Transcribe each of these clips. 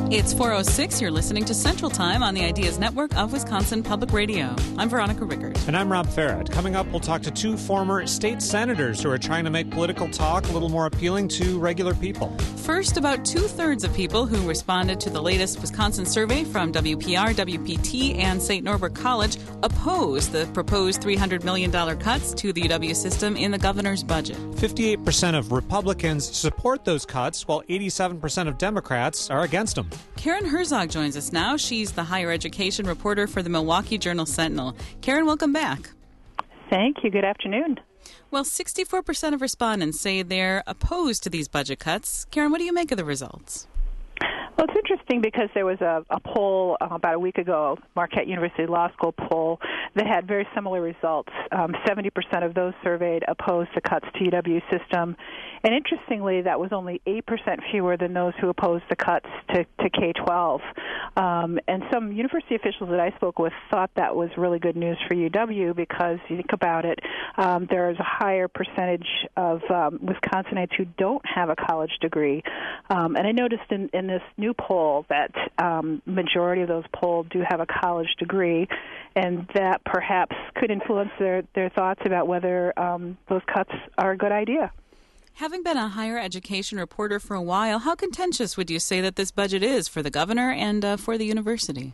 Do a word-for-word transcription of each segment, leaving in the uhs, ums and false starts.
It's four oh six. You're listening to Central Time on the Ideas Network of Wisconsin Public Radio. I'm Veronica Rickard. And I'm Rob Farrett. Coming up, we'll talk to two former state senators who are trying to make political talk a little more appealing to regular people. First, about two-thirds of people who responded to the latest Wisconsin survey from W P R, W P T, and Saint Norbert College oppose the proposed three hundred million dollars cuts to the U W system in the governor's budget. fifty-eight percent of Republicans support those cuts, while eighty-seven percent of Democrats are against them. Karen Herzog joins us now. She's the higher education reporter for the Milwaukee Journal-Sentinel. Karen, welcome back. Thank you. Good afternoon. Well, sixty-four percent of respondents say they're opposed to these budget cuts. Karen, what do you make of the results? Well, it's interesting because there was a, a poll uh, about a week ago, Marquette University Law School poll, that had very similar results. Um, seventy percent of those surveyed opposed the cuts to U W system. And interestingly, that was only eight percent fewer than those who opposed the cuts to, to K twelve. Um, and some university officials that I spoke with thought that was really good news for U W because, you think about it, um, there's a higher percentage of um, Wisconsinites who don't have a college degree. Um, and I noticed in, in this new poll that um, majority of those polled do have a college degree, and that perhaps could influence their, their thoughts about whether um, those cuts are a good idea. Having been a higher education reporter for a while, how contentious would you say that this budget is for the governor and uh, for the university?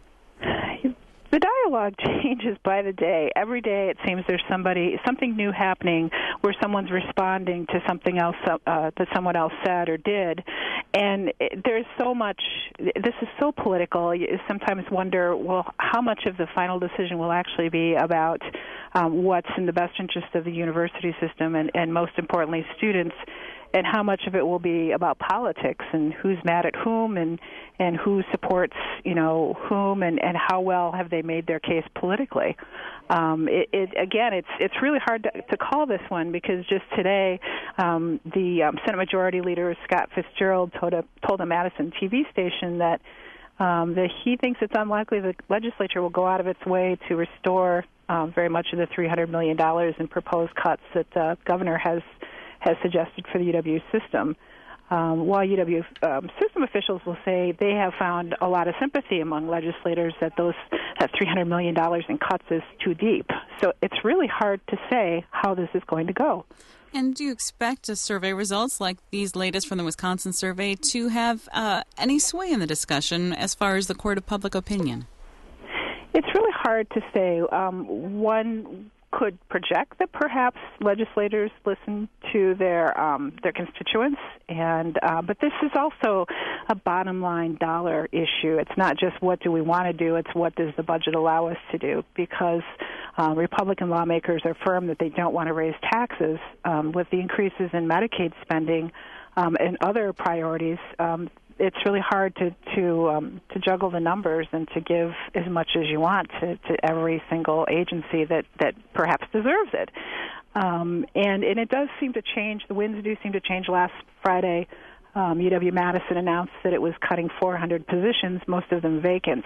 The dialogue changes by the day. Every day it seems there's somebody, something new happening where someone's responding to something else uh, that someone else said or did. And it, there's so much, this is so political. You sometimes wonder, well, how much of the final decision will actually be about um, what's in the best interest of the university system and, and most importantly, students, and how much of it will be about politics and who's mad at whom and, and who supports, you know, whom and, and how well have they made their case politically. Um, it, it, again, it's it's really hard to, to call this one because just today um, the um, Senate Majority Leader, Scott Fitzgerald, told a, told a Madison T V station that um, that he thinks it's unlikely the legislature will go out of its way to restore um, very much of the three hundred million dollars in proposed cuts that the governor has has suggested for the U W system. Um, while U W um, system officials will say they have found a lot of sympathy among legislators that those that three hundred million dollars in cuts is too deep. So it's really hard to say how this is going to go. And do you expect uh, survey results like these latest from the Wisconsin survey to have uh, any sway in the discussion as far as the court of public opinion? It's really hard to say. Um, one could project that perhaps legislators listen to their um, their constituents, and uh, but this is also a bottom line dollar issue. It's not just what do we want to do; it's what does the budget allow us to do. Because uh, Republican lawmakers are firm that they don't want to raise taxes um, with the increases in Medicaid spending um, and other priorities. Um, It's really hard to to um, to juggle the numbers and to give as much as you want to, to every single agency that, that perhaps deserves it. Um, and, and it does seem to change. The winds do seem to change. Last Friday, um, U W-Madison announced that it was cutting four hundred positions, most of them vacant.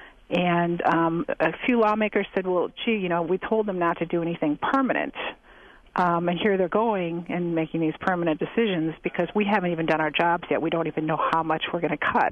And um, a few lawmakers said, well, gee, you know, we told them not to do anything permanent. Um, and here they're going and making these permanent decisions because we haven't even done our jobs yet. We don't even know how much we're going to cut.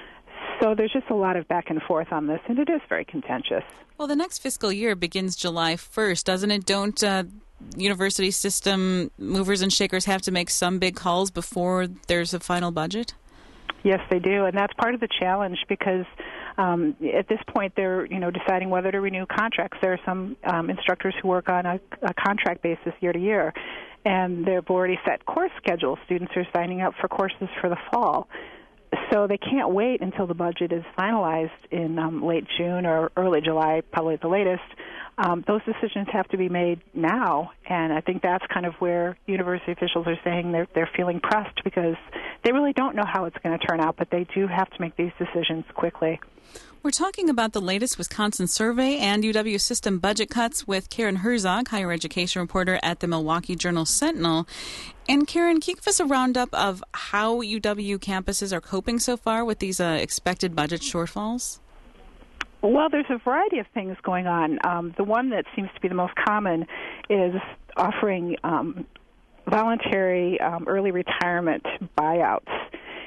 So there's just a lot of back and forth on this, and it is very contentious. Well, the next fiscal year begins July first, doesn't it? Don't uh, university system movers and shakers have to make some big calls before there's a final budget? Yes, they do, and that's part of the challenge because um, at this point they're, you know, deciding whether to renew contracts. There are some um, instructors who work on a, a contract basis year to year, and they've already set course schedules. Students are signing up for courses for the fall. So they can't wait until the budget is finalized in um, late June or early July, probably at the latest. Um, those decisions have to be made now, and I think that's kind of where university officials are saying they're, they're feeling pressed because they really don't know how it's going to turn out, but they do have to make these decisions quickly. We're talking about the latest Wisconsin survey and U W system budget cuts with Karen Herzog, higher education reporter at the Milwaukee Journal-Sentinel. And Karen, can you give us a roundup of how U W campuses are coping so far with these uh, expected budget shortfalls? Well, there's a variety of things going on. Um, the one that seems to be the most common is offering um, voluntary um, early retirement buyouts.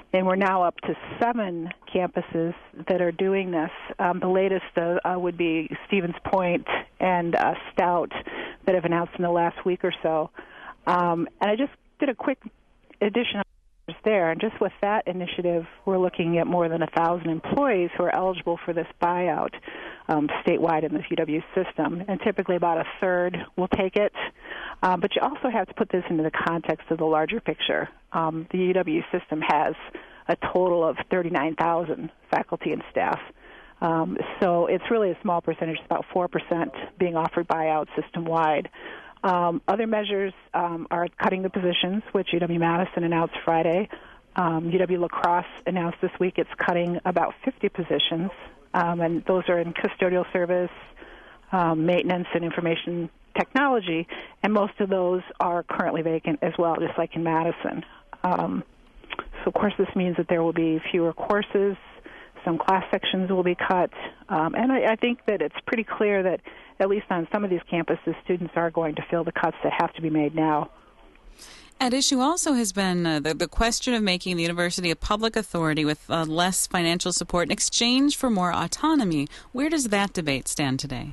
And we're now up to seven campuses that are doing this. Um, the latest uh, uh, would be Stevens Point and uh, Stout that have announced in the last week or so. Um, and I just did a quick addition there. And just with that initiative, we're looking at more than one thousand employees who are eligible for this buyout um, statewide in the U W system. And typically about a third will take it. Um, but you also have to put this into the context of the larger picture. Um, the U W system has a total of thirty-nine thousand faculty and staff. Um, so it's really a small percentage, about four percent being offered buyout system-wide. Um, other measures um, are cutting the positions, which U W-Madison announced Friday. Um, U W-La Crosse announced this week it's cutting about fifty positions, um, and those are in custodial service, um, maintenance, and information technology, and most of those are currently vacant as well, just like in Madison. Um, so, of course, this means that there will be fewer courses, some class sections will be cut, um, and I, I think that it's pretty clear that, at least on some of these campuses, students are going to feel the cuts that have to be made now. At issue also has been uh, the, the question of making the university a public authority with uh, less financial support in exchange for more autonomy. Where does that debate stand today?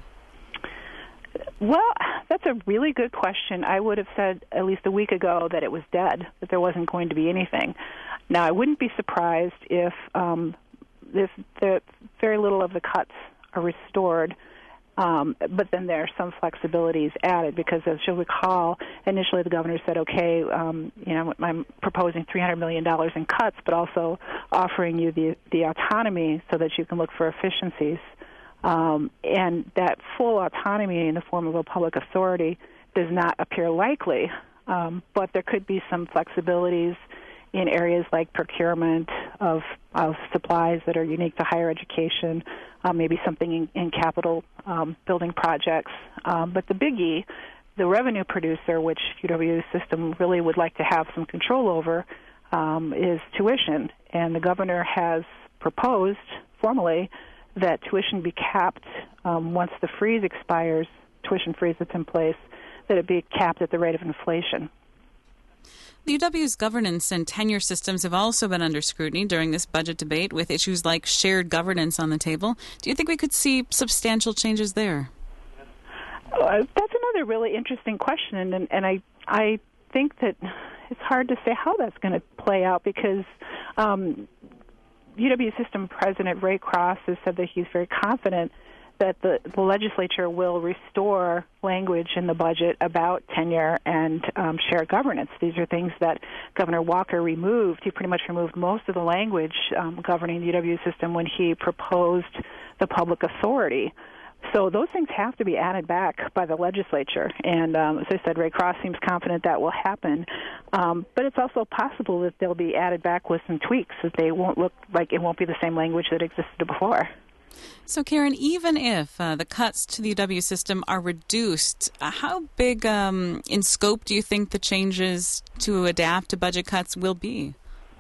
Well, that's a really good question. I would have said at least a week ago that it was dead, that there wasn't going to be anything. Now, I wouldn't be surprised if um, this, the, very little of the cuts are restored, um, but then there are some flexibilities added because, as you'll recall, initially the governor said, okay, um, you know, I'm proposing three hundred million dollars in cuts, but also offering you the, the autonomy so that you can look for efficiencies. Um, and that full autonomy in the form of a public authority does not appear likely, um, but there could be some flexibilities in areas like procurement of, of supplies that are unique to higher education, uh, maybe something in, in capital um, building projects. Um, but the biggie, the revenue producer, which U W system really would like to have some control over, um, is tuition. And the governor has proposed formally that tuition be capped um, once the freeze expires, tuition freeze that's in place, that it be capped at the rate of inflation. The U W's governance and tenure systems have also been under scrutiny during this budget debate, with issues like shared governance on the table. Do you think we could see substantial changes there? Uh, that's another really interesting question, and, and I I think that it's hard to say how that's going to play out because um, U W system President Ray Cross has said that he's very confident that the, the legislature will restore language in the budget about tenure and um, shared governance. These are things that Governor Walker removed. He pretty much removed most of the language um, governing the U W system when he proposed the public authority. So those things have to be added back by the legislature. And um, as I said, Ray Cross seems confident that will happen. Um, but it's also possible that they'll be added back with some tweaks, that they won't look like it won't be the same language that existed before. So, Karen, even if uh, the cuts to the U W system are reduced, uh, how big um, in scope do you think the changes to adapt to budget cuts will be?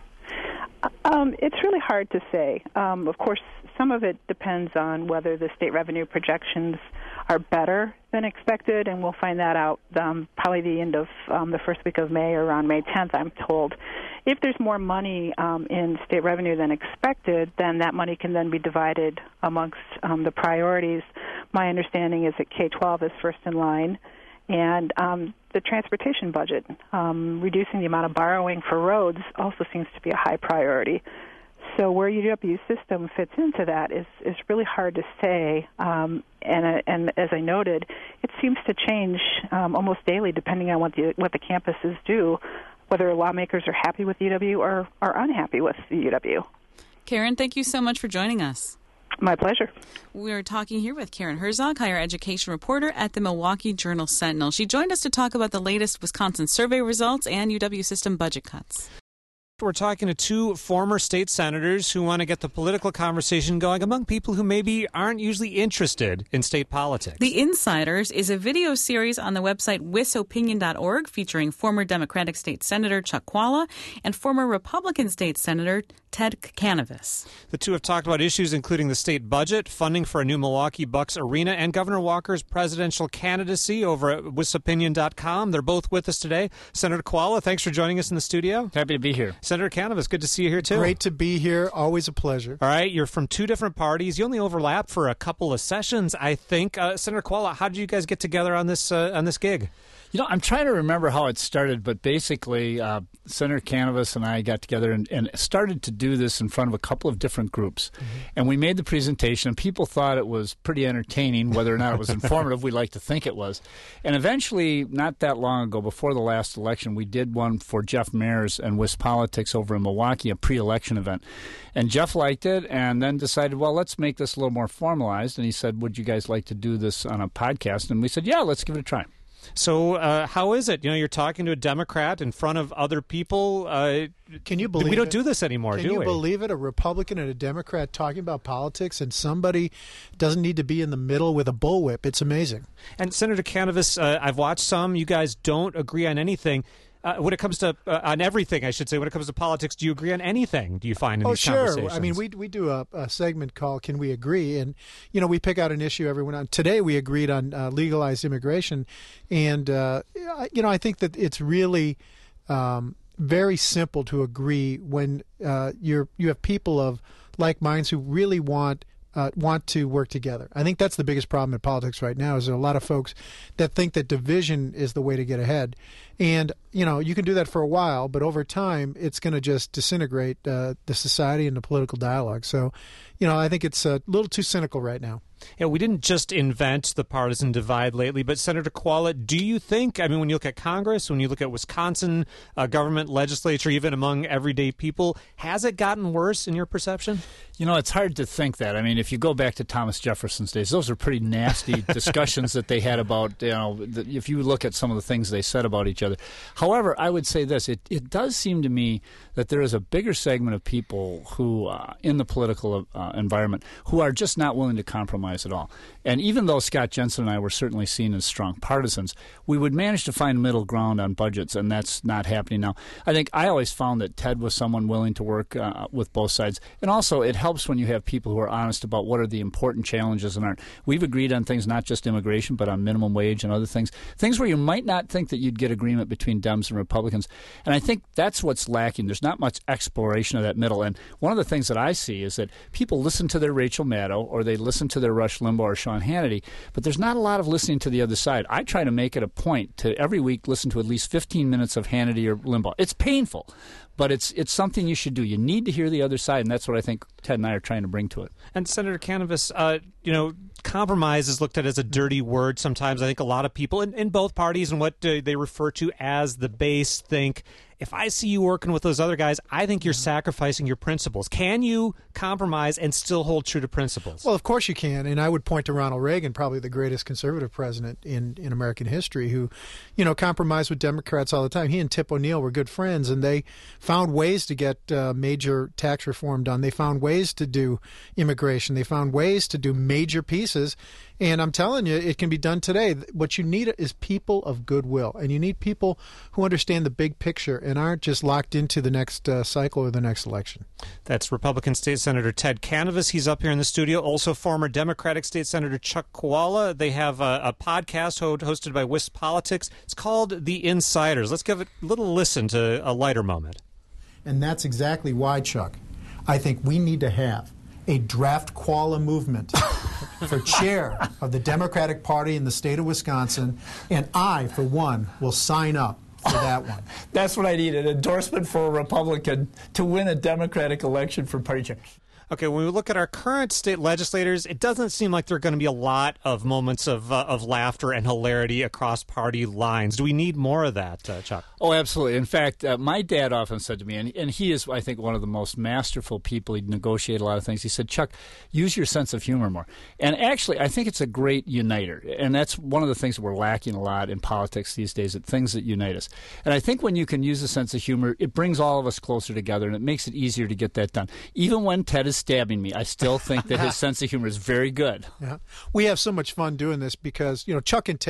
Um, it's really hard to say. Um, of course, some of it depends on whether the state revenue projections are better than expected, and we'll find that out um, probably the end of um, the first week of May or around May tenth, I'm told. If there's more money um, in state revenue than expected, then that money can then be divided amongst um, the priorities. My understanding is that K twelve is first in line, and um, the transportation budget, um, reducing the amount of borrowing for roads, also seems to be a high priority. So where U W system fits into that is, is really hard to say. Um, and, and as I noted, it seems to change um, almost daily depending on what the, what the campuses do, whether lawmakers are happy with U W or are unhappy with the U W. Karen, thank you so much for joining us. My pleasure. We're talking here with Karen Herzog, higher education reporter at the Milwaukee Journal-Sentinel. She joined us to talk about the latest Wisconsin survey results and U W system budget cuts. We're talking to two former state senators who want to get the political conversation going among people who maybe aren't usually interested in state politics. The Insiders is a video series on the website wis opinion dot org featuring former Democratic State Senator Chuck Chvala and former Republican State Senator Ted Canavas. The two have talked about issues including the state budget, funding for a new Milwaukee Bucks arena, and Governor Walker's presidential candidacy over at wis opinion dot com. They're both with us today. Senator Koala, thanks for joining us in the studio. Happy to be here. Senator Canavas, good to see you here, too. Great to be here. Always a pleasure. All right, you're from two different parties. You only overlap for a couple of sessions, I think. Uh, Senator Koala, how did you guys get together on this uh, on this gig? You know, I'm trying to remember how it started, but basically uh, Senator Canavas and I got together and, and started to do this in front of a couple of different groups. Mm-hmm. And we made the presentation, and people thought it was pretty entertaining. Whether or not it was informative, we like to think it was. And eventually, not that long ago, before the last election, we did one for Jeff Mayers and WisPolitics over in Milwaukee, a pre-election event. And Jeff liked it and then decided, well, let's make this a little more formalized. And he said, would you guys like to do this on a podcast? And we said, yeah, let's give it a try. So uh, how is it? You know, you're talking to a Democrat in front of other people. Uh, Can you believe we don't it? do this anymore, Can do you we? believe it? A Republican and a Democrat talking about politics, and somebody doesn't need to be in the middle with a bullwhip. It's amazing. And Senator Canavas, uh, I've watched some. You guys don't agree on anything. Uh, when it comes to uh, on everything, I should say, when it comes to politics, do you agree on anything? Do you find in oh, these sure. conversations? I mean, we we do a, a segment called "Can We Agree?" and you know we pick out an issue every now. Today we agreed on uh, legalized immigration, and uh, you know I think that it's really um, very simple to agree when uh, you're you have people of like minds who really want. Uh, want to work together. I think that's the biggest problem in politics right now is there are a lot of folks that think that division is the way to get ahead. And, you know, you can do that for a while, but over time it's going to just disintegrate uh, the society and the political dialogue. So, you know, I think it's a little too cynical right now. Yeah, we didn't just invent the partisan divide lately, but Senator Koala, do you think, I mean, when you look at Congress, when you look at Wisconsin uh, government, legislature, even among everyday people, has it gotten worse in your perception? You know, it's hard to think that. I mean, if you go back to Thomas Jefferson's days, those are pretty nasty discussions that they had about, you know, the, if you look at some of the things they said about each other. However, I would say this. It, it does seem to me that there is a bigger segment of people who, uh, in the political uh, environment, who are just not willing to compromise at all. And even though Scott Jensen and I were certainly seen as strong partisans, we would manage to find middle ground on budgets, and that's not happening now. I think I always found that Ted was someone willing to work uh, with both sides. And also, it helps when you have people who are honest about what are the important challenges and aren't. We've agreed on things, not just immigration, but on minimum wage and other things, things where you might not think that you'd get agreement between Dems and Republicans. And I think that's what's lacking. There's not much exploration of that middle. And one of the things that I see is that people listen to their Rachel Maddow or they listen to their Rush Limbaugh or Sean Hannity, but there's not a lot of listening to the other side. I try to make it a point to every week listen to at least fifteen minutes of Hannity or Limbaugh. It's painful, but it's it's something you should do. You need to hear the other side, and that's what I think Ted and I are trying to bring to it. And Senator Canavas, uh, you know, compromise is looked at as a dirty word sometimes. I think a lot of people in, in both parties and what uh, they refer to as the base think, if I see you working with those other guys, I think you're sacrificing your principles. Can you compromise and still hold true to principles? Well, of course you can. And I would point to Ronald Reagan, probably the greatest conservative president in, in American history, who, you know, compromised with Democrats all the time. He and Tip O'Neill were good friends, and they found ways to get uh, major tax reform done. They found ways to do immigration. They found ways to do major pieces. And I'm telling you, it can be done today. What you need is people of goodwill, and you need people who understand the big picture and aren't just locked into the next uh, cycle or the next election. That's Republican State Senator Ted Canavas. He's up here in the studio. Also, former Democratic State Senator Chuck Koala. They have a, a podcast hosted by WisPolitics. It's called The Insiders. Let's give it a little listen to a lighter moment. And that's exactly why, Chuck, I think we need to have a draft Koala movement for chair of the Democratic Party in the state of Wisconsin, and I, for one, will sign up for that one. That's what I need, an endorsement for a Republican to win a Democratic election for party chair. Okay, when we look at our current state legislators, it doesn't seem like there are going to be a lot of moments of uh, of laughter and hilarity across party lines. Do we need more of that, uh, Chuck? Oh, absolutely. In fact, uh, my dad often said to me, and, and he is, I think, one of the most masterful people. He'd negotiate a lot of things. He said, Chuck, use your sense of humor more. And actually, I think it's a great uniter. And that's one of the things that we're lacking a lot in politics these days, at things that unite us. And I think when you can use a sense of humor, it brings all of us closer together, and it makes it easier to get that done. Even when Ted is stabbing me, I still think that his sense of humor is very good. Yeah. We have so much fun doing this because, you know, Chuck can take it.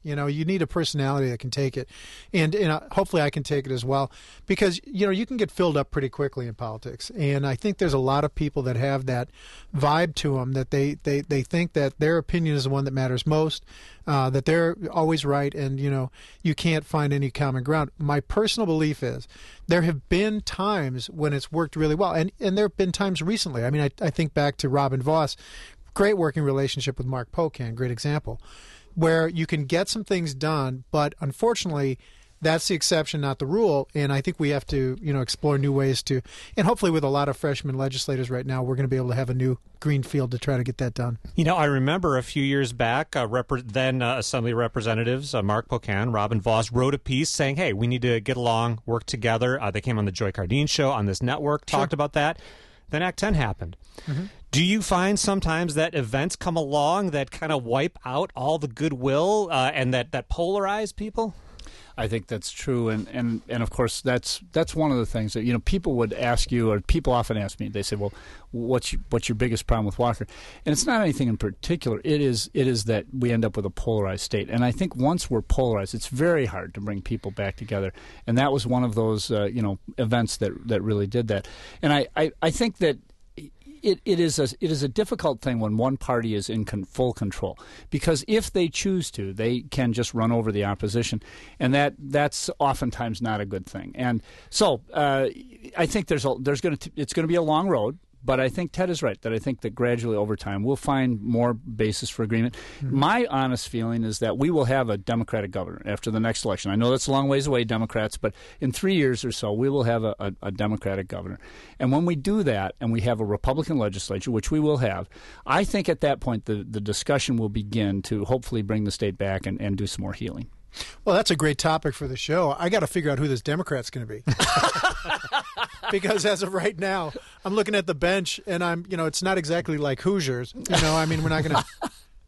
You know, you need a personality that can take it, and, and uh, hopefully I can take it as well, because you know you can get filled up pretty quickly in politics, and I think there's a lot of people that have that vibe to them that they, they, they think that their opinion is the one that matters most, uh, that they're always right, and you know you can't find any common ground. My personal belief is there have been times when it's worked really well, and and there have been times recently. I mean, I, I think back to Robin Vos, great working relationship with Mark Pocan, great example, where you can get some things done, but unfortunately, that's the exception, not the rule. And I think we have to, you know, explore new ways to, and hopefully with a lot of freshman legislators right now, we're going to be able to have a new green field to try to get that done. You know, I remember a few years back, uh, rep- then uh, Assembly Representatives uh, Mark Pocan, Robin Vos wrote a piece saying, hey, we need to get along, work together. Uh, they came on the Joy Cardine show on this network, talked sure. about that. Then Act ten happened. Mm-hmm. Do you find sometimes that events come along that kind of wipe out all the goodwill uh, and that, that polarize people? I think that's true, and, and, and of course that's that's one of the things that you know people would ask you, or people often ask me. They say, "Well, what's your, what's your biggest problem with Walker?" And it's not anything in particular. It is it is that we end up with a polarized state, and I think once we're polarized, it's very hard to bring people back together. And that was one of those uh, you know events that that really did that. And I, I, I think that. It, it is a it is a difficult thing when one party is in con, full control, because if they choose to, they can just run over the opposition, and that that's oftentimes not a good thing. And so uh, I think there's a, there's going to it's going to be a long road. But I think Ted is right, that I think that gradually over time we'll find more basis for agreement. Mm-hmm. My honest feeling is that we will have a Democratic governor after the next election. I know that's a long ways away, Democrats, but in three years or so we will have a, a, a Democratic governor. And when we do that and we have a Republican legislature, which we will have, I think at that point the, the discussion will begin to hopefully bring the state back and, and do some more healing. Well, that's a great topic for the show. I got to figure out who this Democrat's going to be. Because as of right now, I'm looking at the bench, and I'm, you know, it's not exactly like Hoosiers. You know, I mean, we're not going to.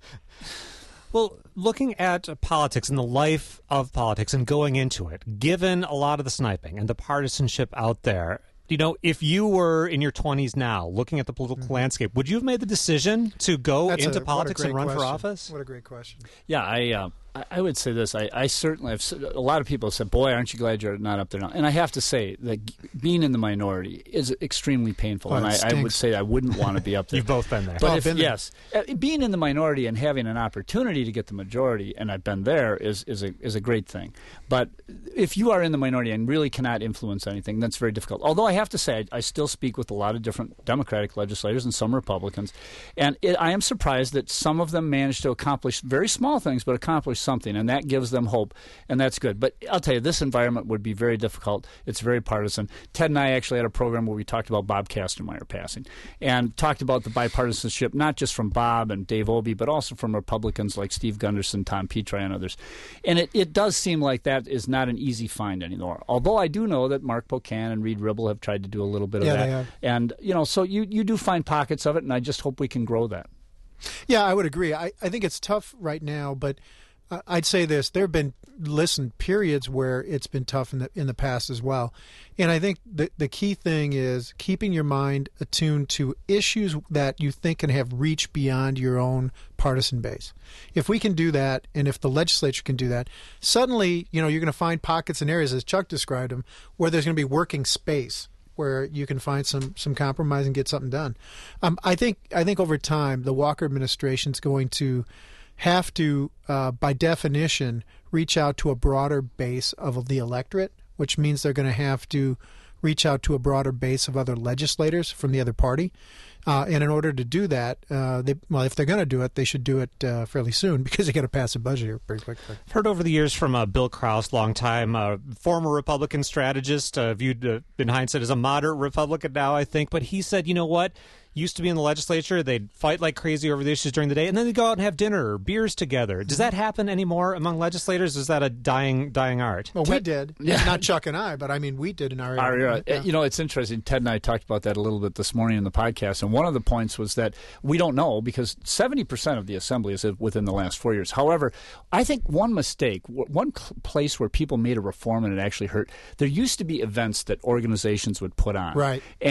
Well, looking at politics and the life of politics and going into it, given a lot of the sniping and the partisanship out there, you know, if you were in your twenties now, looking at the political mm-hmm. landscape, would you have made the decision to go That's into a, politics and run question. for office? What a great question. Yeah, I. Uh... I would say this. I, I certainly have. A lot of people have said, "Boy, aren't you glad you're not up there now?" And I have to say that being in the minority is extremely painful, oh, and I, I would say I wouldn't want to be up there. You've both been there. But oh, if, been there. yes, being in the minority and having an opportunity to get the majority, and I've been there, is is a is a great thing. But if you are in the minority and really cannot influence anything, that's very difficult. Although I have to say, I, I still speak with a lot of different Democratic legislators and some Republicans, and it, I am surprised that some of them manage to accomplish very small things, but accomplish something, and that gives them hope, and that's good. But I'll tell you, this environment would be very difficult. It's very partisan. Ted and I actually had a program where we talked about Bob Kastenmeier passing and talked about the bipartisanship, not just from Bob and Dave Obey, but also from Republicans like Steve Gunderson, Tom Petri, and others. And it, it does seem like that is not an easy find anymore. Although I do know that Mark Pocan and Reed Ribble have tried to do a little bit of yeah, that. They have. And, you know, so you, you do find pockets of it, and I just hope we can grow that. Yeah, I would agree. I, I think it's tough right now, but I'd say this: there have been, listen, periods where it's been tough in the in the past as well, and I think the the key thing is keeping your mind attuned to issues that you think can have reach beyond your own partisan base. If we can do that, and if the legislature can do that, suddenly, you know, you're going to find pockets and areas, as Chuck described them, where there's going to be working space, where you can find some some compromise and get something done. Um, I think I think over time, the Walker administration is going to have to, uh, by definition, reach out to a broader base of the electorate, which means they're going to have to reach out to a broader base of other legislators from the other party. Uh, and in order to do that, uh, they, well, if they're going to do it, they should do it uh, fairly soon, because they got to pass a budget here pretty quickly. I've heard over the years from uh, Bill Krause, long-time uh, former Republican strategist, uh, viewed uh, in hindsight as a moderate Republican now, I think. But he said, you know what? Used to be in the legislature, they'd fight like crazy over the issues during the day, and then they'd go out and have dinner or beers together. Does that happen anymore among legislators? Is that a dying dying art? Well, Ted, we did. Yeah. Not Chuck and I, but I mean, we did in our Our, area. uh, you know, it's interesting. Ted and I talked about that a little bit this morning in the podcast, and one of the points was that we don't know, because seventy percent of the assembly is within the last four years. However, I think one mistake, one place where people made a reform and it actually hurt, there used to be events that organizations would put on. Right. And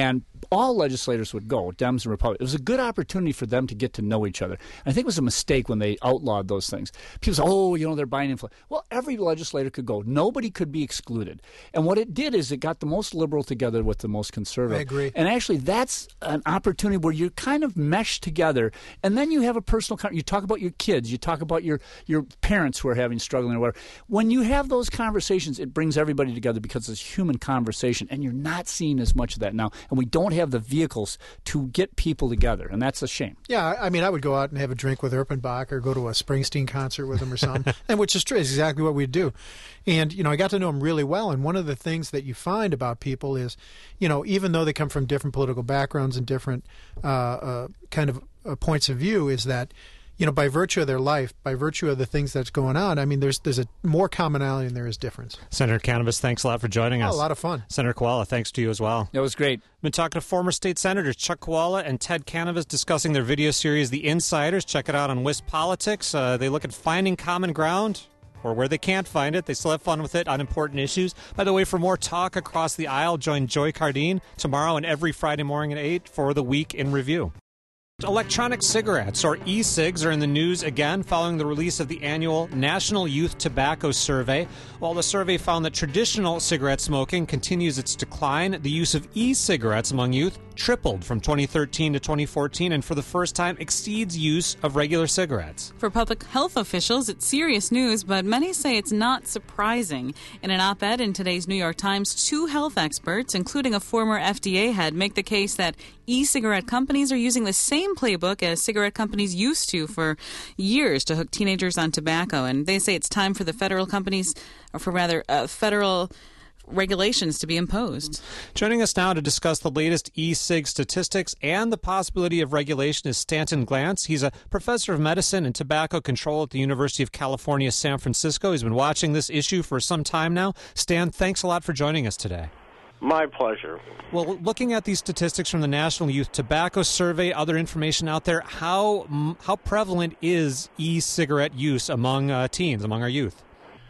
all legislators would go, Dems and Republicans. It was a good opportunity for them to get to know each other. And I think it was a mistake when they outlawed those things. People say, oh, you know, they're buying influence. Well, every legislator could go. Nobody could be excluded. And what it did is it got the most liberal together with the most conservative. I agree. And actually, that's an opportunity where you kind of mesh together, and then you have a personal con- you talk about your kids, you talk about your, your parents who are having struggling or whatever. When you have those conversations, it brings everybody together because it's human conversation, and you're not seeing as much of that now. And we don't have the vehicles to get people together, and that's a shame. Yeah, I mean, I would go out and have a drink with Erpenbach or go to a Springsteen concert with him or something, and which is true, is exactly what we'd do. And, you know, I got to know him really well, and one of the things that you find about people is, you know, even though they come from different political backgrounds and different uh, uh, kind of uh, points of view, is that, you know, by virtue of their life, by virtue of the things that's going on, I mean, there's there's a more commonality than there is difference. Senator Cannabis, thanks a lot for joining Oh, us. a lot of fun. Senator Koala, thanks to you as well. It was great. Been talking to former state senators Chuck Koala and Ted Cannabis discussing their video series, The Insiders. Check it out on Wisp Politics. Uh, they look at finding common ground, or where they can't find it. They still have fun with it on important issues. By the way, for more talk across the aisle, join Joy Cardine tomorrow and every Friday morning at eight for the Week in Review. Electronic cigarettes, or e-cigs, are in the news again following the release of the annual National Youth Tobacco Survey. While the survey found that traditional cigarette smoking continues its decline, the use of e-cigarettes among youth tripled from twenty thirteen to twenty fourteen and for the first time exceeds use of regular cigarettes. For public health officials, it's serious news, but many say it's not surprising. In an op-ed in today's New York Times, two health experts, including a former F D A head, make the case that e-cigarette companies are using the same playbook as cigarette companies used to for years to hook teenagers on tobacco. And they say it's time for the federal companies, or for rather uh, federal regulations to be imposed. Joining us now to discuss the latest e-cig statistics and the possibility of regulation is Stanton Glantz. He's a professor of medicine and tobacco control at the University of California, San Francisco. He's been watching this issue for some time now. Stan, thanks a lot for joining us today. My pleasure. Well, looking at these statistics from the National Youth Tobacco Survey, other information out there, how how prevalent is e-cigarette use among uh, teens, among our youth?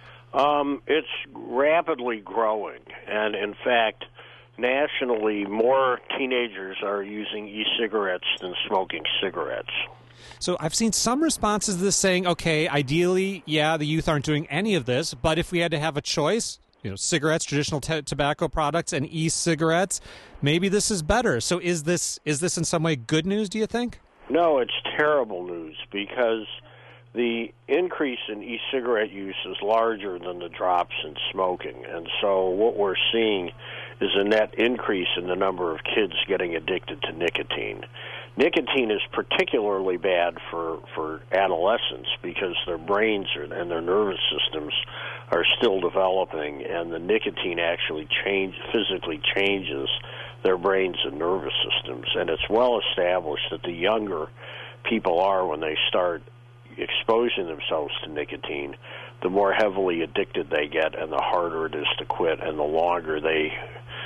Um, it's rapidly growing, and in fact, nationally, more teenagers are using e-cigarettes than smoking cigarettes. So I've seen some responses to this saying, okay, ideally, yeah, the youth aren't doing any of this, but if we had to have a choice, you know, cigarettes, traditional t- tobacco products, and e-cigarettes, maybe this is better. So is this is this in some way good news, do you think? No, it's terrible news, because the increase in e-cigarette use is larger than the drops in smoking. And so what we're seeing is a net increase in the number of kids getting addicted to nicotine. Nicotine is particularly bad for, for adolescents because their brains are, and their nervous systems are still developing, and the nicotine actually change, physically changes their brains and nervous systems. And it's well established that the younger people are when they start exposing themselves to nicotine, the more heavily addicted they get and the harder it is to quit and the longer they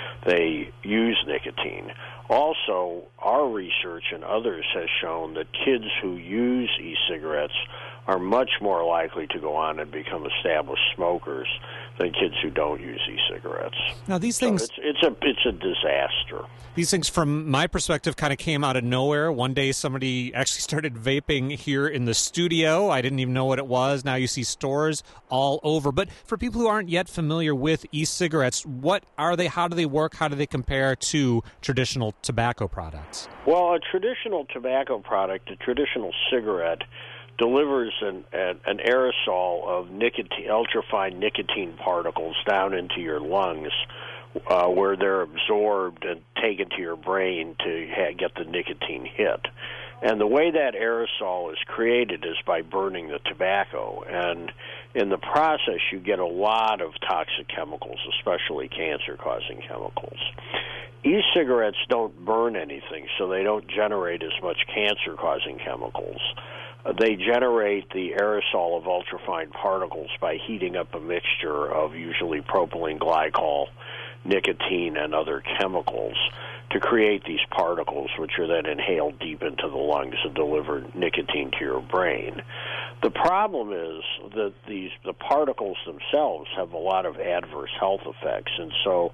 they use nicotine. Also, our research and others has shown that kids who use e-cigarettes are much more likely to go on and become established smokers than kids who don't use e-cigarettes. Now, these things, so it's, it's a it's a disaster. These things, from my perspective, kind of came out of nowhere. One day, somebody actually started vaping here in the studio. I didn't even know what it was. Now you see stores all over. But for people who aren't yet familiar with e-cigarettes, what are they? How do they work? How do they compare to traditional tobacco products? Well, a traditional tobacco product, a traditional cigarette, delivers an, an, an aerosol of nicotine, ultrafine nicotine particles down into your lungs, uh, where they're absorbed and taken to your brain to ha- get the nicotine hit. And the way that aerosol is created is by burning the tobacco. And in the process, you get a lot of toxic chemicals, especially cancer-causing chemicals. E-cigarettes don't burn anything, so they don't generate as much cancer-causing chemicals. Uh, they generate the aerosol of ultrafine particles by heating up a mixture of usually propylene glycol, nicotine, and other chemicals to create these particles, which are then inhaled deep into the lungs and deliver nicotine to your brain. The problem is that these the particles themselves have a lot of adverse health effects, and so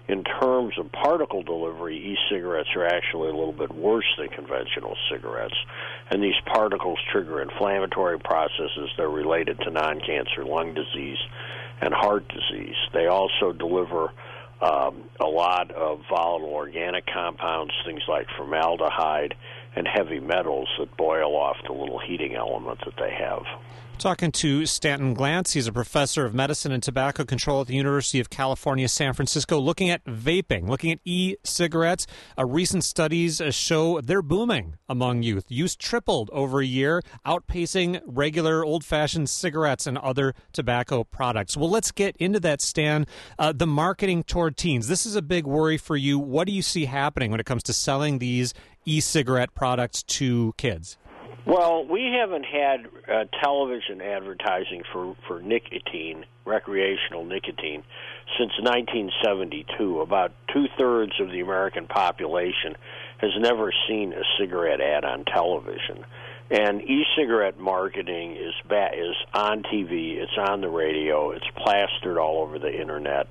in terms of particle delivery, e-cigarettes are actually a little bit worse than conventional cigarettes. And these particles trigger inflammatory processes that are related to non-cancer lung disease and heart disease. They also deliver um, a lot of volatile organic compounds, things like formaldehyde and heavy metals that boil off the little heating element that they have. Talking to Stanton Glantz. He's a professor of medicine and tobacco control at the University of California, San Francisco, looking at vaping, looking at e-cigarettes. Uh, recent studies uh, show they're booming among youth. Use tripled over a year, outpacing regular old-fashioned cigarettes and other tobacco products. Well, let's get into that, Stan. Uh, the marketing toward teens. This is a big worry for you. What do you see happening when it comes to selling these e-cigarette products to kids? Well, we haven't had uh, television advertising for, for nicotine, recreational nicotine, since nineteen seventy-two. About two-thirds of the American population has never seen a cigarette ad on television. And e-cigarette marketing is ba- is on T V, it's on the radio, it's plastered all over the Internet.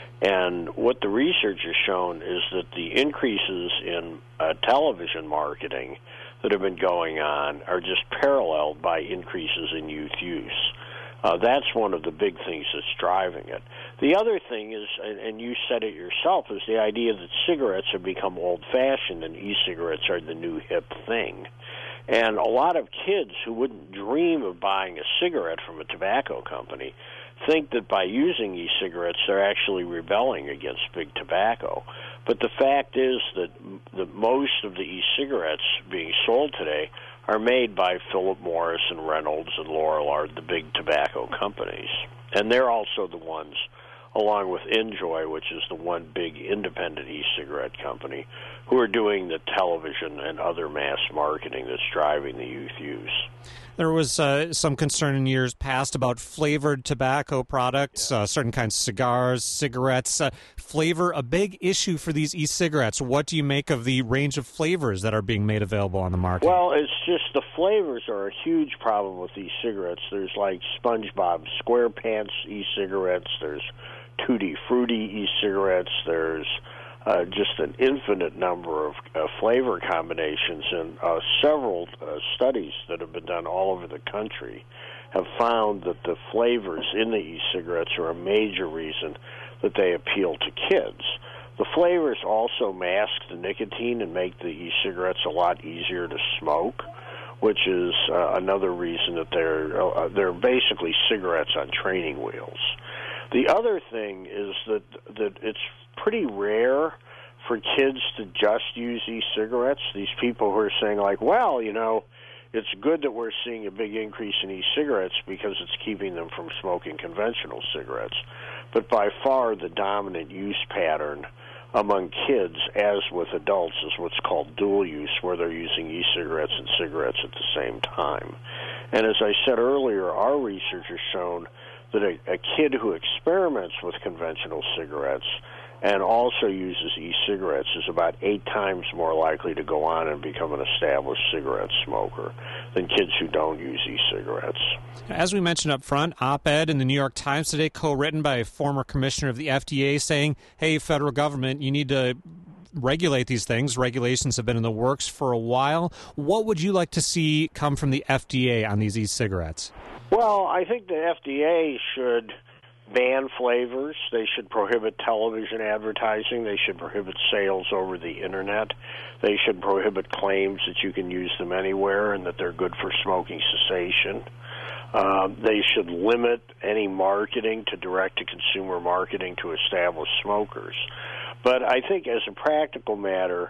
And what the research has shown is that the increases in uh, television marketing that have been going on are just paralleled by increases in youth use. Uh, that's one of the big things that's driving it. The other thing is, and, and you said it yourself, is the idea that cigarettes have become old-fashioned and e-cigarettes are the new hip thing. And a lot of kids who wouldn't dream of buying a cigarette from a tobacco company think that by using e-cigarettes they're actually rebelling against big tobacco. But the fact is that the, most of the e-cigarettes being sold today are made by Philip Morris and Reynolds and Lorillard, the big tobacco companies. And they're also the ones, along with Enjoy, which is the one big independent e-cigarette company, who are doing the television and other mass marketing that's driving the youth use. There was uh, some concern in years past about flavored tobacco products, uh, certain kinds of cigars, cigarettes. Uh, flavor, a big issue for these e-cigarettes. What do you make of the range of flavors that are being made available on the market? Well, it's just the flavors are a huge problem with e-cigarettes. There's like SpongeBob SquarePants e-cigarettes. There's Tutti Frutti e-cigarettes. There's Uh, just an infinite number of uh, flavor combinations, and uh, several uh, studies that have been done all over the country have found that the flavors in the e-cigarettes are a major reason that they appeal to kids. The flavors also mask the nicotine and make the e-cigarettes a lot easier to smoke, which is uh, another reason that they're uh, they're basically cigarettes on training wheels. The other thing is that that it's pretty rare for kids to just use e-cigarettes. These people who are saying, like, well, you know, it's good that we're seeing a big increase in e-cigarettes because it's keeping them from smoking conventional cigarettes. But by far the dominant use pattern among kids, as with adults, is what's called dual use, where they're using e-cigarettes and cigarettes at the same time. And as I said earlier, our research has shown that a, a kid who experiments with conventional cigarettes and also uses e-cigarettes is about eight times more likely to go on and become an established cigarette smoker than kids who don't use e-cigarettes. As we mentioned up front, op-ed in the New York Times today, co-written by a former commissioner of the F D A, saying, hey, federal government, you need to regulate these things. Regulations have been in the works for a while. What would you like to see come from the F D A on these e-cigarettes? Well, I think the F D A should ban flavors. They should prohibit television advertising. They should prohibit sales over the Internet. They should prohibit claims that you can use them anywhere and that they're good for smoking cessation. Um, they should limit any marketing to direct-to-consumer marketing to established smokers. But I think as a practical matter,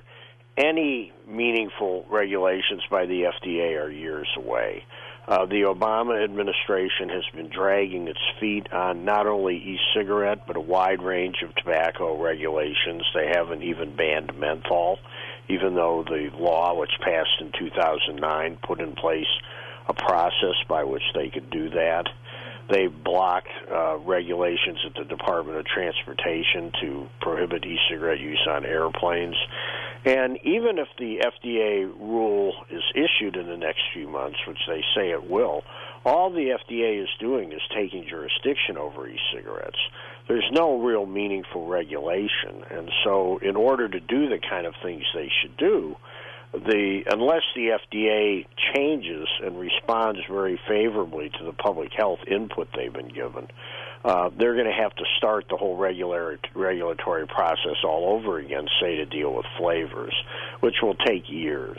any meaningful regulations by the F D A are years away. Uh, the Obama administration has been dragging its feet on not only e-cigarette, but a wide range of tobacco regulations. They haven't even banned menthol, even though the law, which passed in two thousand nine, put in place a process by which they could do that. They blocked uh, regulations at the Department of Transportation to prohibit e-cigarette use on airplanes. And even if the F D A rule is issued in the next few months, which they say it will, all the F D A is doing is taking jurisdiction over e-cigarettes. There's no real meaningful regulation, and so in order to do the kind of things they should do, the unless the F D A changes and responds very favorably to the public health input they've been given, uh, they're going to have to start the whole regular, regulatory process all over again, say to deal with flavors, which will take years.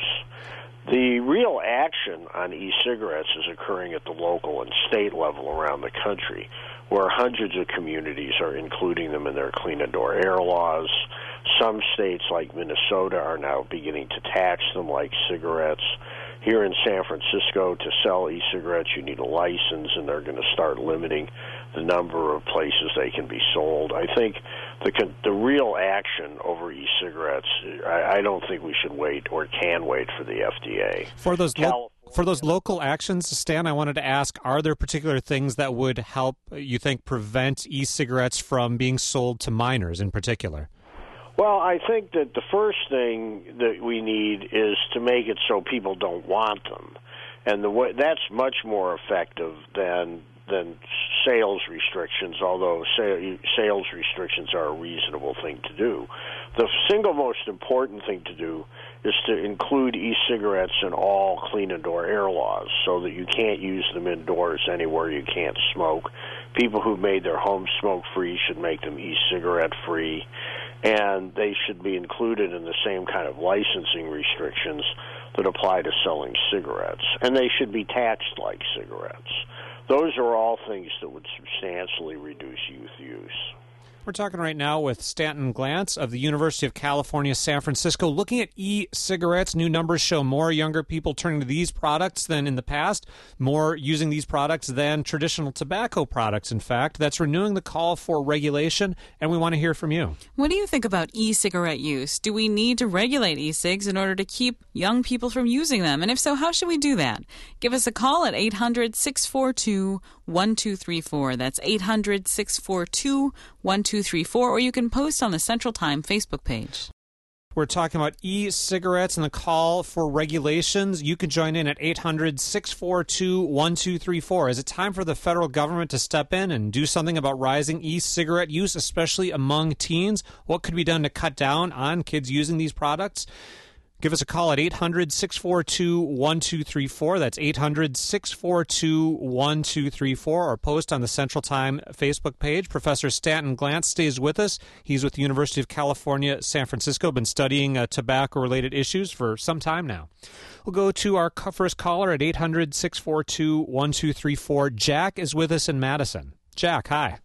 The real action on e-cigarettes is occurring at the local and state level around the country, where hundreds of communities are including them in their clean indoor air laws. Some states, like Minnesota, are now beginning to tax them like cigarettes. Here in San Francisco, to sell e-cigarettes, you need a license, and they're going to start limiting the number of places they can be sold. I think the the real action over e-cigarettes, I, I don't think we should wait or can wait for the F D A. For those lo- for those local actions, Stan, I wanted to ask, are there particular things that would help, you think, prevent e-cigarettes from being sold to minors in particular? Well, I think that the first thing that we need is to make it so people don't want them, and the way, that's much more effective than than sales restrictions, although sales restrictions are a reasonable thing to do. The single most important thing to do is to include e-cigarettes in all clean indoor air laws so that you can't use them indoors anywhere you can't smoke. People who've made their homes smoke-free should make them e-cigarette-free, and they should be included in the same kind of licensing restrictions that apply to selling cigarettes, and they should be taxed like cigarettes. Those are all things that would substantially reduce youth use. We're talking right now with Stanton Glantz of the University of California, San Francisco, looking at e-cigarettes. New numbers show more younger people turning to these products than in the past, more using these products than traditional tobacco products, in fact. That's renewing the call for regulation, and we want to hear from you. What do you think about e-cigarette use? Do we need to regulate e-cigs in order to keep young people from using them? And if so, how should we do that? Give us a call at eight hundred, six four two, one two three four. That's eight hundred, six four two, one two three four, or you can post on the Central Time Facebook page. We're talking about e-cigarettes and the call for regulations. You can join in at eight hundred, six four two, one two three four. Is it time for the federal government to step in and do something about rising e-cigarette use, especially among teens? What could be done to cut down on kids using these products? Give us a call at eight hundred, six four two, one two three four. That's eight hundred, six four two, one two three four, or post on the Central Time Facebook page. Professor Stanton Glantz stays with us. He's with the University of California, San Francisco, been studying uh, tobacco-related issues for some time now. We'll go to our first caller at eight hundred, six four two, one two three four. Jack is with us in Madison. Jack, hi.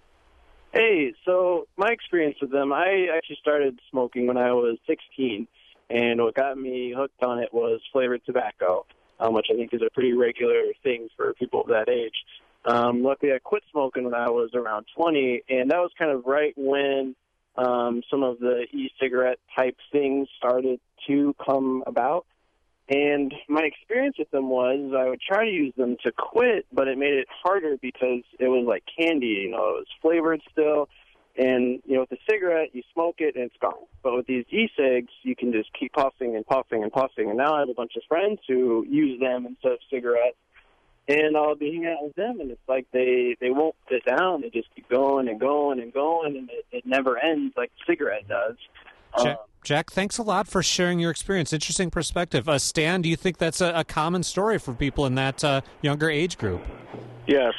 Hey, so my experience with them, I actually started smoking when I was sixteen. And what got me hooked on it was flavored tobacco, um, which I think is a pretty regular thing for people of that age. Um, luckily, I quit smoking when I was around twenty, and that was kind of right when um, some of the e-cigarette type things started to come about. And my experience with them was I would try to use them to quit, but it made it harder because it was like candy. You know, it was flavored still. And, you know, with a cigarette, you smoke it and it's gone. But with these e-cigs, you can just keep puffing and puffing and puffing. And now I have a bunch of friends who use them instead of cigarettes. And I'll be hanging out with them, and it's like they, they won't sit down. They just keep going and going and going, and it, it never ends like a cigarette does. Jack, um, Jack, thanks a lot for sharing your experience. Interesting perspective. Uh, Stan, do you think that's a, a common story for people in that uh, younger age group? Yes.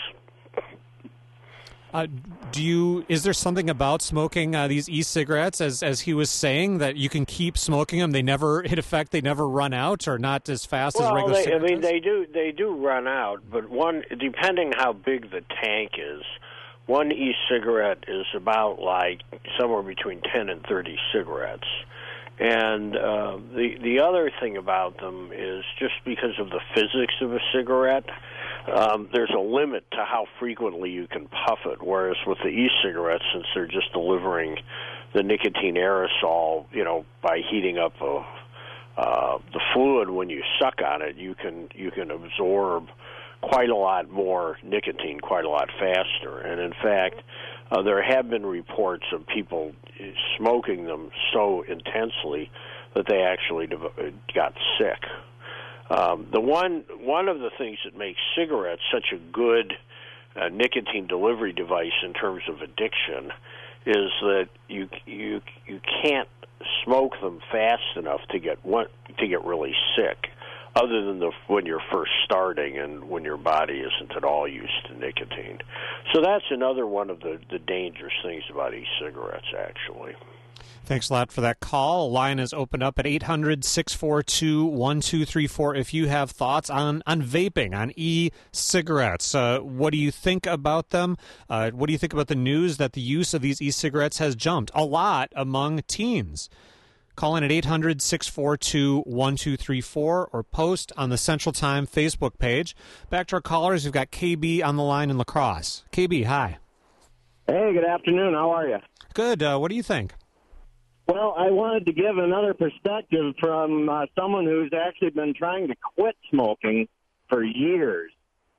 Uh, do you? Is there something about smoking uh, these e-cigarettes, as as he was saying, that you can keep smoking them? They never hit effect. They never run out, or not as fast well, as regular they, cigarettes? I mean, they do they do run out, but one depending how big the tank is, one e-cigarette is about like somewhere between ten and thirty cigarettes. And uh, the the other thing about them is just because of the physics of a cigarette, um, there's a limit to how frequently you can puff it. Whereas with the e-cigarettes, since they're just delivering the nicotine aerosol, you know, by heating up a, uh, the fluid when you suck on it, you can you can absorb quite a lot more nicotine quite a lot faster. And in fact, uh, there have been reports of people smoking them so intensely that they actually got sick. Um, the one one of the things that makes cigarettes such a good uh, nicotine delivery device in terms of addiction is that you you you can't smoke them fast enough to get one, to get really sick, other than the when you're first starting and when your body isn't at all used to nicotine. So that's another one of the, the dangerous things about e-cigarettes, actually. Thanks a lot for that call. Line is open up at eight hundred, six four two, one two three four if you have thoughts on, on vaping, on e-cigarettes. Uh, what do you think about them? Uh, what do you think about the news that the use of these e-cigarettes has jumped a lot among teens? Call in at eight hundred, six four two, one two three four or post on the Central Time Facebook page. Back to our callers, we've got K B on the line in La Crosse. K B, hi. Hey, good afternoon. How are you? Good. Uh, what do you think? Well, I wanted to give another perspective from uh, someone who's actually been trying to quit smoking for years.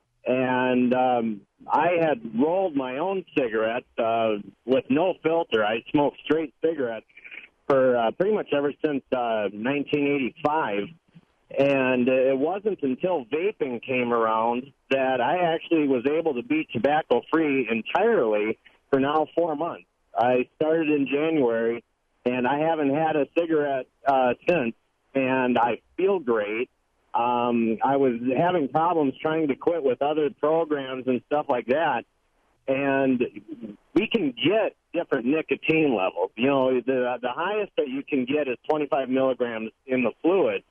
And um, I had rolled my own cigarette uh, with no filter. I smoked straight cigarettes for uh, pretty much ever since uh, nineteen eighty-five. And it wasn't until vaping came around that I actually was able to be tobacco-free entirely for now four months. I started in January, and I haven't had a cigarette uh, since, and I feel great. Um, I was having problems trying to quit with other programs and stuff like that, and we can get different nicotine levels. You know, the the highest that you can get is twenty-five milligrams in the fluid,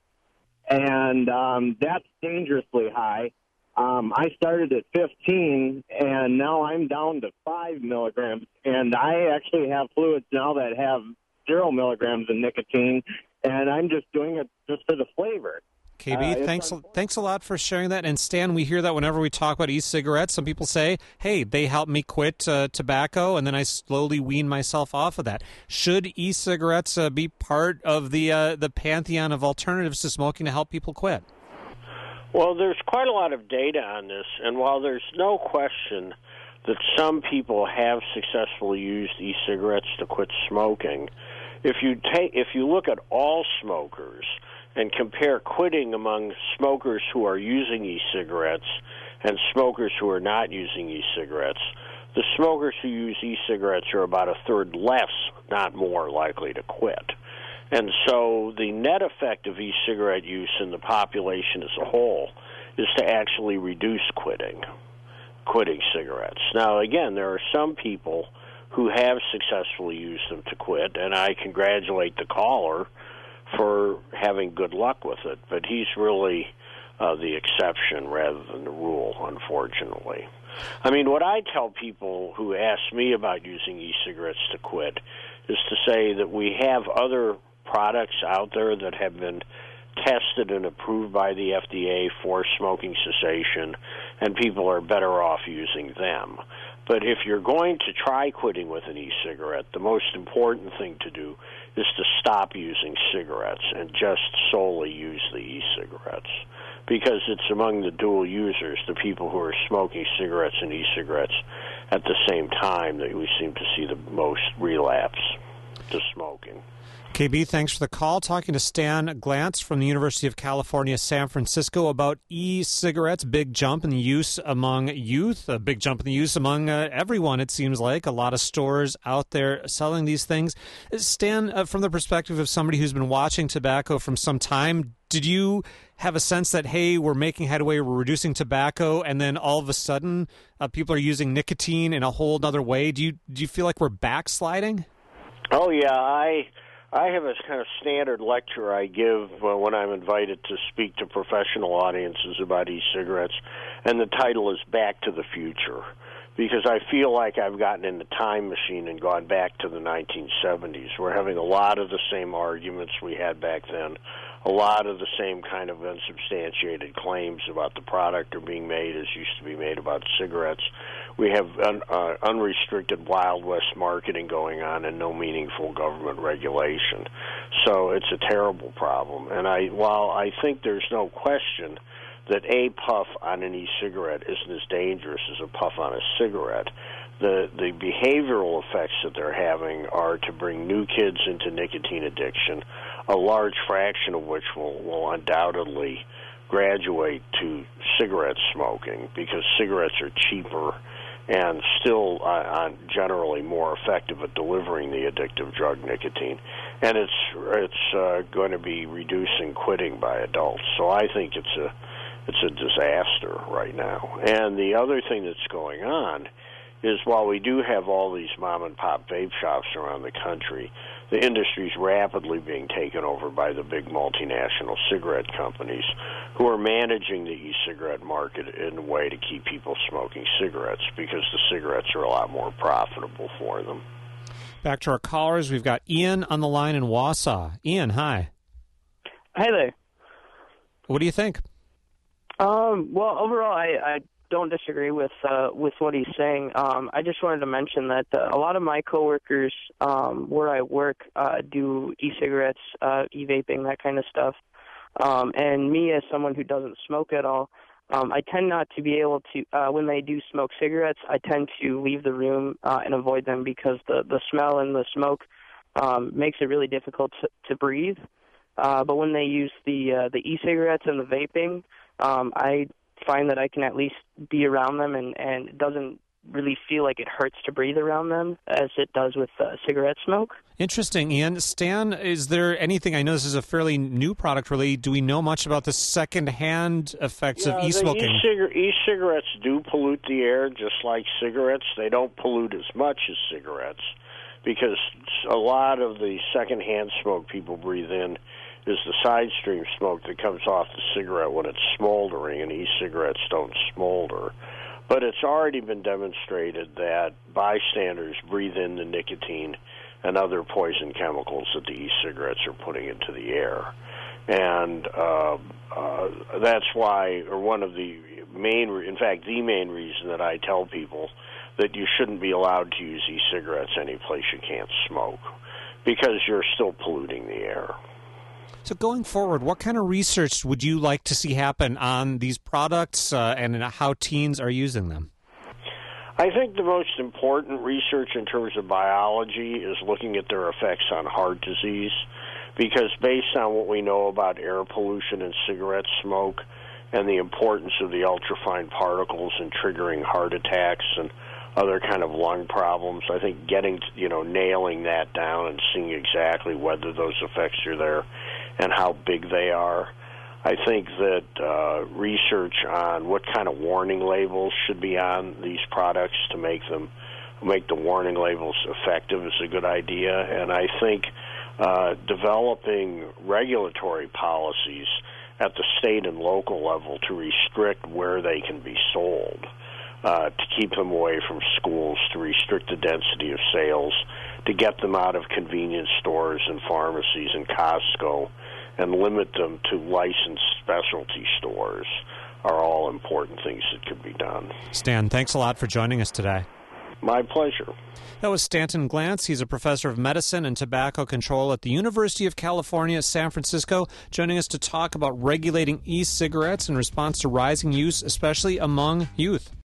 and um, that's dangerously high. Um, I started at fifteen, and now I'm down to five milligrams, and I actually have fluids now that have zero milligrams of nicotine, and I'm just doing it just for the flavor. K B, uh, thanks thanks a lot for sharing that. And Stan, we hear that whenever we talk about e-cigarettes, some people say, hey, they helped me quit uh, tobacco, and then I slowly wean myself off of that. Should e-cigarettes uh, be part of the uh, the pantheon of alternatives to smoking to help people quit? Well, there's quite a lot of data on this, and while there's no question that some people have successfully used e-cigarettes to quit smoking, if you take if you look at all smokers and compare quitting among smokers who are using e-cigarettes and smokers who are not using e-cigarettes, the smokers who use e-cigarettes are about a third less, not more, likely to quit. And so the net effect of e-cigarette use in the population as a whole is to actually reduce quitting, quitting cigarettes. Now, again, there are some people who have successfully used them to quit, and I congratulate the caller for having good luck with it, but he's really uh, the exception rather than the rule, unfortunately. I mean, what I tell people who ask me about using e-cigarettes to quit is to say that we have other products out there that have been tested and approved by the F D A for smoking cessation, and people are better off using them. But if you're going to try quitting with an e-cigarette, the most important thing to do is to stop using cigarettes and just solely use the e-cigarettes, because it's among the dual users, the people who are smoking cigarettes and e-cigarettes at the same time, that we seem to see the most relapse to smoking. K B, thanks for the call. Talking to Stan Glantz from the University of California, San Francisco about e-cigarettes, big jump in the use among youth, a big jump in the use among uh, everyone, it seems like. A lot of stores out there selling these things. Stan, uh, from the perspective of somebody who's been watching tobacco from some time, did you have a sense that, hey, we're making headway, we're reducing tobacco, and then all of a sudden uh, people are using nicotine in a whole other way? Do you, do you feel like we're backsliding? Oh, yeah, I... I have a kind of standard lecture I give uh, when I'm invited to speak to professional audiences about e-cigarettes, and the title is Back to the Future, because I feel like I've gotten in the time machine and gone back to the nineteen seventies. We're having a lot of the same arguments we had back then, a lot of the same kind of unsubstantiated claims about the product are being made as used to be made about cigarettes. We have un, uh, unrestricted Wild West marketing going on and no meaningful government regulation. So it's a terrible problem. And I, while I think there's no question that a puff on an e-cigarette isn't as dangerous as a puff on a cigarette, the, the behavioral effects that they're having are to bring new kids into nicotine addiction, a large fraction of which will, will undoubtedly graduate to cigarette smoking because cigarettes are cheaper and still uh, generally more effective at delivering the addictive drug nicotine. And it's it's uh, going to be reducing quitting by adults. So I think it's a it's a disaster right now. And the other thing that's going on is while we do have all these mom-and-pop vape shops around the country, the industry's rapidly being taken over by the big multinational cigarette companies who are managing the e-cigarette market in a way to keep people smoking cigarettes because the cigarettes are a lot more profitable for them. Back to our callers. We've got Ian on the line in Wausau. Ian, hi. Hi there. What do you think? Um, well, overall, I, I don't disagree with uh, with what he's saying. Um, I just wanted to mention that uh, a lot of my coworkers um, where I work uh, do e-cigarettes, uh, e-vaping, that kind of stuff. Um, and me, as someone who doesn't smoke at all, um, I tend not to be able to, uh, when they do smoke cigarettes, I tend to leave the room uh, and avoid them because the, the smell and the smoke um, makes it really difficult to, to breathe. Uh, but when they use the uh, the e-cigarettes and the vaping, um, I find that I can at least be around them, and, and it doesn't really feel like it hurts to breathe around them as it does with uh, cigarette smoke. Interesting, Ian. Stan, is there anything, I know this is a fairly new product, really, do we know much about the second-hand effects yeah, of e-smoking? E-cigar- e-cigarettes do pollute the air just like cigarettes. They don't pollute as much as cigarettes because a lot of the second-hand smoke people breathe in is the side stream smoke that comes off the cigarette when it's smoldering, and e-cigarettes don't smolder. But it's already been demonstrated that bystanders breathe in the nicotine and other poison chemicals that the e-cigarettes are putting into the air. And uh, uh, that's why, or one of the main, in fact, the main reason that I tell people that you shouldn't be allowed to use e-cigarettes any place you can't smoke, because you're still polluting the air. So going forward, what kind of research would you like to see happen on these products uh, and how teens are using them? I think the most important research in terms of biology is looking at their effects on heart disease, because based on what we know about air pollution and cigarette smoke and the importance of the ultrafine particles in triggering heart attacks and other kind of lung problems, I think getting, you know, nailing that down and seeing exactly whether those effects are there and how big they are. I think that uh, research on what kind of warning labels should be on these products to make them make the warning labels effective is a good idea. And I think uh, developing regulatory policies at the state and local level to restrict where they can be sold, uh, to keep them away from schools, to restrict the density of sales, to get them out of convenience stores and pharmacies and Costco, and limit them to licensed specialty stores are all important things that could be done. Stan, thanks a lot for joining us today. My pleasure. That was Stanton Glantz. He's a professor of medicine and tobacco control at the University of California, San Francisco, joining us to talk about regulating e-cigarettes in response to rising use, especially among youth.